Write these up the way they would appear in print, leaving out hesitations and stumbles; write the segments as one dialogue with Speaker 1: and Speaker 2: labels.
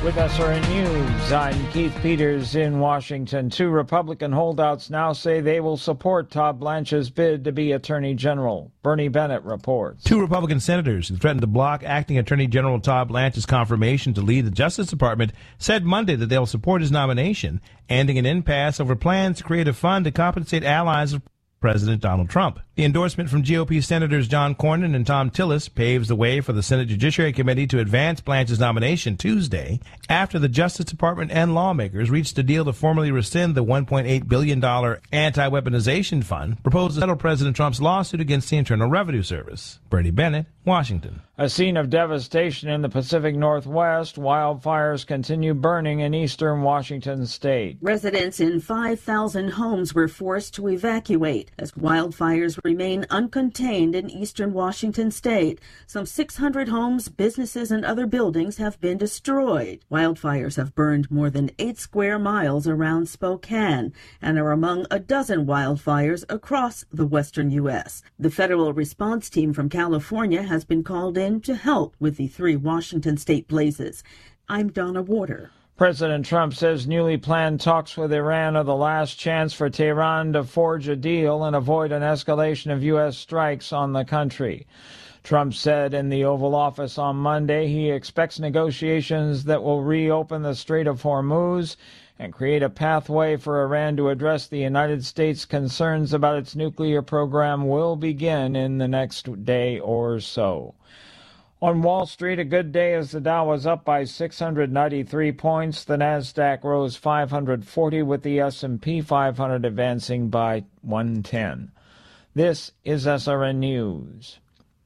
Speaker 1: With SRN News, I'm Keith Peters in Washington. 2 Republican holdouts now say they will support Todd Blanche's bid to be Attorney General. Bernie Bennett reports.
Speaker 2: 2 Republican senators who threatened to block acting Attorney General Todd Blanche's confirmation to lead the Justice Department said Monday that they'll support his nomination, ending an impasse over plans to create a fund to compensate allies of President Donald Trump. The endorsement from GOP Senators John Cornyn and Thom Tillis paves the way for the Senate Judiciary Committee to advance Blanche's nomination Tuesday after the Justice Department and lawmakers reached a deal to formally rescind the $1.8 billion anti-weaponization fund proposed to settle President Trump's lawsuit against the Internal Revenue Service. Bernie Bennett, Washington.
Speaker 1: A scene of devastation in the Pacific Northwest. Wildfires continue burning in eastern Washington state.
Speaker 3: Residents in 5,000 homes were forced to evacuate as wildfires remain uncontained in eastern Washington state. Some 600 homes, businesses, and other buildings have been destroyed. Wildfires have burned more than 8 square miles around Spokane and are among a dozen wildfires across the western U.S. The federal response team from California has been called in to help with the 3 Washington state blazes. I'm Donna Warder.
Speaker 1: President Trump says newly planned talks with Iran are the last chance for Tehran to forge a deal and avoid an escalation of U.S. strikes on the country. Trump said in the Oval Office on Monday he expects negotiations that will reopen the Strait of Hormuz and create a pathway for Iran to address the United States' concerns about its nuclear program will begin in the next day or so. On Wall Street, a good day as the Dow was up by 693 points. The Nasdaq rose 540 with the S&P 500 advancing by 110. This is SRN News.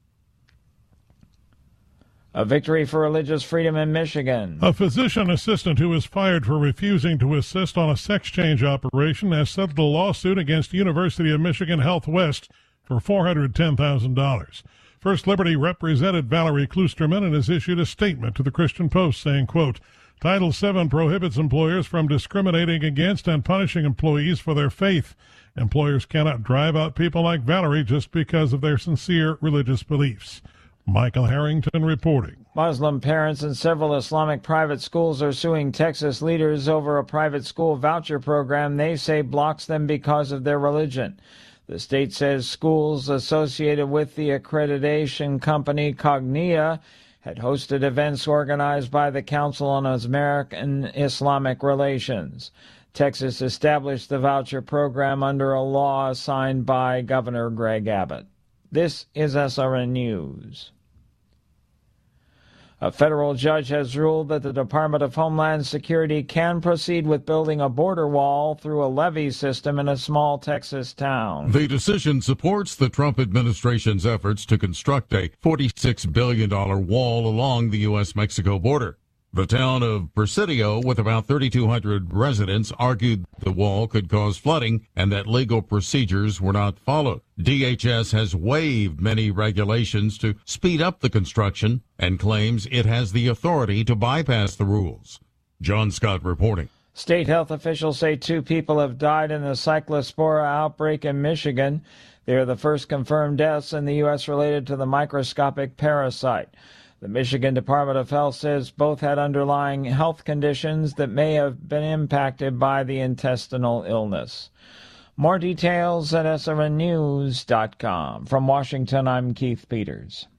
Speaker 1: A victory for religious freedom in Michigan.
Speaker 4: A physician assistant who was fired for refusing to assist on a sex change operation has settled a lawsuit against University of Michigan Health West for $410,000. First Liberty represented Valerie Klusterman and has issued a statement to the Christian Post saying, quote, Title VII prohibits employers from discriminating against and punishing employees for their faith. Employers cannot drive out people like Valerie just because of their sincere religious beliefs. Michael Harrington reporting.
Speaker 1: Muslim parents in several Islamic private schools are suing Texas leaders over a private school voucher program they say blocks them because of their religion. The state says schools associated with the accreditation company Cognia had hosted events organized by the Council on American Islamic Relations. Texas established the voucher program under a law signed by Governor Greg Abbott. This is SRN News. A federal judge has ruled that the Department of Homeland Security can proceed with building a border wall through a levee system in a small Texas town.
Speaker 5: The decision supports the Trump administration's efforts to construct a $46 billion wall along the U.S.-Mexico border. The town of Presidio, with about 3,200 residents, argued the wall could cause flooding and that legal procedures were not followed. DHS has waived many regulations to speed up the construction and claims it has the authority to bypass the rules. John Scott reporting.
Speaker 1: State health officials say 2 people have died in the Cyclospora outbreak in Michigan. They are the first confirmed deaths in the U.S. related to the microscopic parasite. The Michigan Department of Health says both had underlying health conditions that may have been impacted by the intestinal illness. More details at srnnews.com. From Washington, I'm Keith Peters.